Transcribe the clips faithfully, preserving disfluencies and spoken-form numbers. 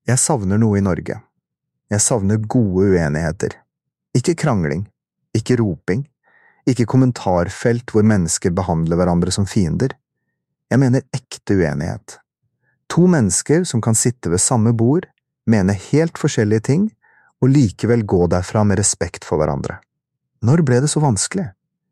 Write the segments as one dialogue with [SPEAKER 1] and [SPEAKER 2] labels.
[SPEAKER 1] Jeg savner noe i Norge. Jeg savner gode uenigheter. Ikke krangling, ikke roping, ikke kommentarfelt hvor mennesker behandler hverandre som fiender. Jeg mener ekte uenighet. To mennesker som kan sitte ved samme bord, mene helt forskjellige ting, og likevel gå derfra med respekt for hverandre. Når ble det så vanskelig?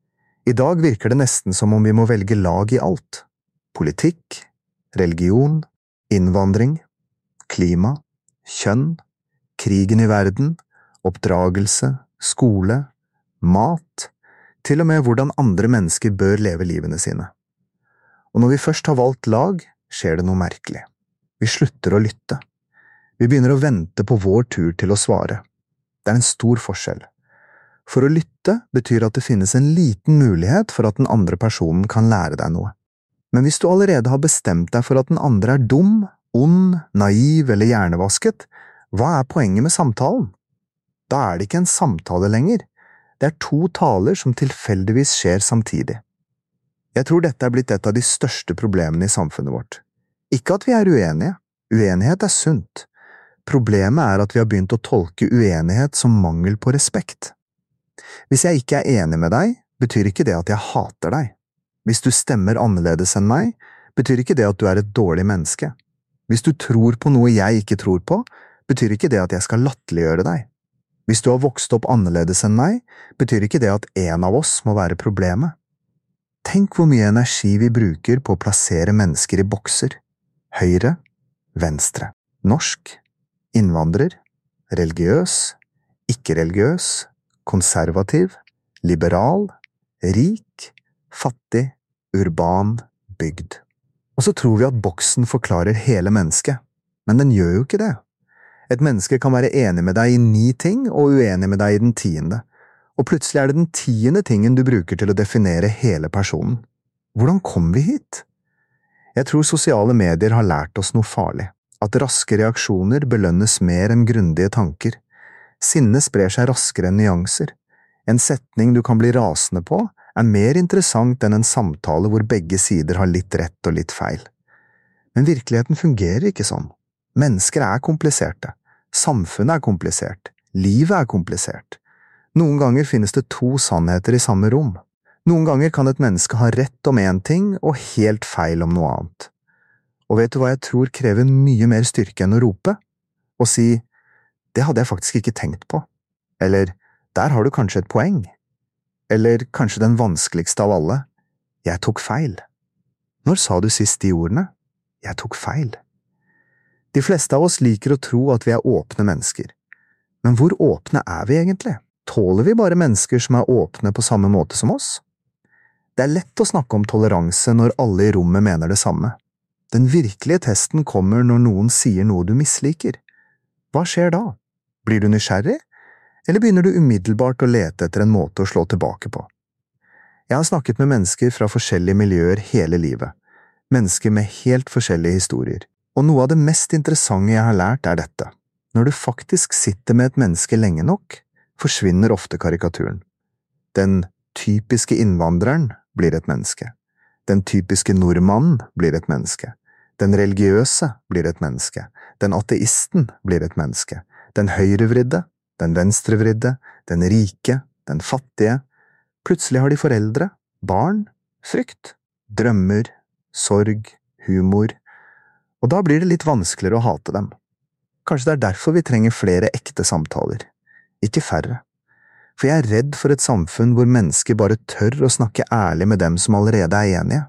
[SPEAKER 1] I dag virker det nesten som om vi må velge lag i alt. Politikk, religion, innvandring, klima, kjønn, krigen i verden, oppdragelse, skole, mat, til og med hvordan andre mennesker bør leve livene sine. Og når vi først har valgt lag, skjer det noe merkelig. Vi slutter å lytte. Vi begynner å vente på vår tur til å svare. Det er en stor forskjell. For å lytte betyr at det finnes en liten mulighet for at den andre personen kan lære deg noe. Men hvis du allerede har bestemt deg for at den andre er dum, ond, naiv eller hjernevasket, hva er poenget med samtalen? Da er det ikke en samtale lenger. Det er to taler som tilfeldigvis skjer samtidig. Jeg tror dette er blitt et av de største problemene i samfunnet vårt. Ikke at vi er uenige. Uenighet er sunt. Problemet er at vi har begynt å tolke uenighet som mangel på respekt. Hvis jeg ikke er enig med deg, betyr ikke det at jeg hater deg. Hvis du stemmer annerledes enn meg, betyr ikke det at du er et dårlig menneske. Hvis du tror på noe jeg ikke tror på, betyr ikke det at jeg skal latterliggjøre deg. Hvis du har vokst opp annerledes enn meg, betyr ikke det at en av oss må være problemet. Tenk hvor mye energi vi bruker på å plassere mennesker i bokser. Høyre, venstre, norsk, innvandrer, religiøs, ikke-religiøs, konservativ, liberal, rik, fattig, urban, bygd. Og så tror vi at boksen forklarer hele mennesket, men den gjør jo ikke det. Et menneske kan være enig med deg i ni ting og uenig med deg i den tiende, og plutselig er det den tiende tingen du bruker til å definere hele personen. Hvordan kom vi hit? Jeg tror sosiale medier har lært oss noe farlig, at raske reaksjoner belønnes mer enn grundige tanker. Sinne sprer seg raskere enn nyanser. En setning du kan bli rasende på, er mer interessant enn en samtale hvor begge sider har litt rett og litt feil. Men virkeligheten fungerer ikke sånn. Mennesker er kompliserte. Samfunnet er komplisert. Livet er komplisert. Noen ganger finnes det to sannheter i samme rom. Noen ganger kan et menneske ha rett om en ting og helt feil om noe annet. Og vet du hva jeg tror krever mye mer styrke enn å rope? Og si, det hadde jeg faktisk ikke tenkt på. Eller, der har du kanskje et poeng. Eller kanskje den vanskeligste av alle, jeg tok feil. Når sa du sist de ordene? Jeg tok feil. De fleste av oss liker å tro at vi er åpne mennesker. Men hvor åpne er vi egentlig? Tåler vi bare mennesker som er åpne på samme måte som oss? Det er lett å snakke om toleranse når alle i rommet mener det samme. Den virkelige testen kommer når noen sier noe du misliker. Hva skjer da? Blir du nysgjerrig? Eller begynner du umiddelbart å lete etter en måte å slå tilbake på? Jeg har snakket med mennesker fra forskjellige miljøer hele livet. Mennesker med helt forskjellige historier. Og noe av det mest interessante jeg har lært er dette. Når du faktisk sitter med et menneske lenge nok, forsvinner ofte karikaturen. Den typiske innvandreren blir et menneske. Den typiske nordmannen blir et menneske. Den religiøse blir et menneske. Den ateisten blir et menneske. Den høyrevridde, den venstrevridde, den rike, den fattige. Plutselig har de foreldre, barn, frykt, drømmer, sorg, humor. Og da blir det litt vanskeligere å hate dem. Kanskje det er derfor vi trenger flere ekte samtaler. Ikke færre. For jeg er redd for et samfunn hvor mennesker bare tør å snakke ærlig med dem som allerede er enige.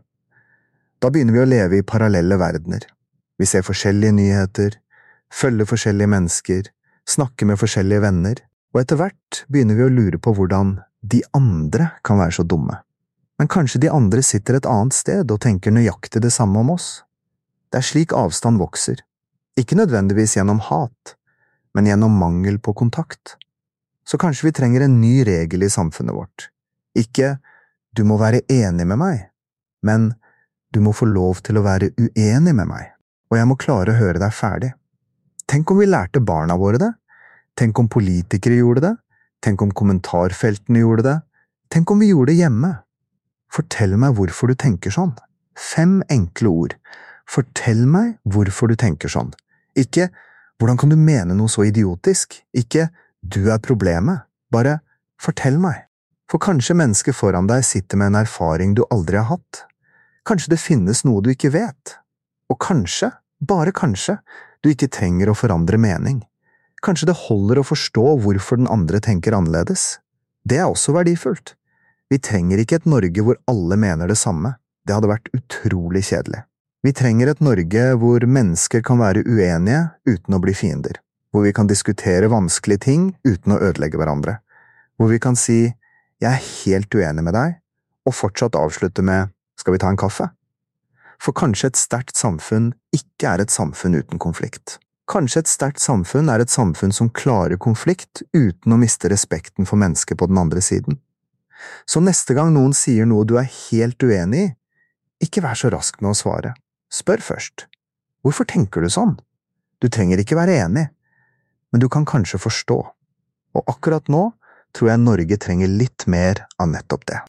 [SPEAKER 1] Da begynner vi å leve i parallelle verdener. Vi ser forskjellige nyheter, følger forskjellige mennesker, snakker med forskjellige venner, og etter hvert begynner vi å lure på hvordan de andre kan være så dumme. Men kanskje de andre sitter et annet sted og tenker nøyaktig det samme om oss. Det er slik avstand vokser. Ikke nødvendigvis gjennom hat, men gjennom mangel på kontakt. Så kanskje vi trenger en ny regel i samfunnet vårt. Ikke «du må være enig med meg», men «du må få lov til å være uenig med meg, og jeg må klare å høre deg ferdig». Tenk om vi lærte barna våre det? Tenk om politikere gjorde det? Tenk om kommentarfeltene gjorde det? Tenk om vi gjorde det hjemme? Fortell meg hvorfor du tenker sånn. Fem enkle ord. Fortell meg hvorfor du tenker sånn. Ikke Hvordan kan du mene noe så idiotisk? Ikke «du er problemet», bare «fortell meg». For kanskje mennesket foran deg sitter med en erfaring du aldri har hatt. Kanskje det finnes noe du ikke vet. Og kanskje, bare kanskje, du ikke trenger å forandre mening. Kanskje det holder å forstå hvorfor den andre tenker annerledes. Det er også verdifullt. Vi trenger ikke et Norge hvor alle mener det samme. Det hadde vært utrolig kjedelig. Vi trenger et Norge hvor mennesker kan være uenige uten å bli fiender. Hvor vi kan diskutere vanskelige ting uten å ødelegge hverandre. Hvor vi kan si «jeg er helt uenig med deg», og fortsatt avslutte med «skal vi ta en kaffe?» For kanskje et sterkt samfunn ikke er et samfunn uten konflikt. Kanskje et sterkt samfunn er et samfunn som klarer konflikt uten å miste respekten for mennesket på den andre siden. Så neste gang noen sier noe du er helt uenig i, ikke vær så rask med å svare. Spør først. Hvorfor tenker du sånn? Du trenger ikke være enig, men du kan kanskje forstå. Og akkurat nå tror jeg Norge trenger litt mer av nettopp det.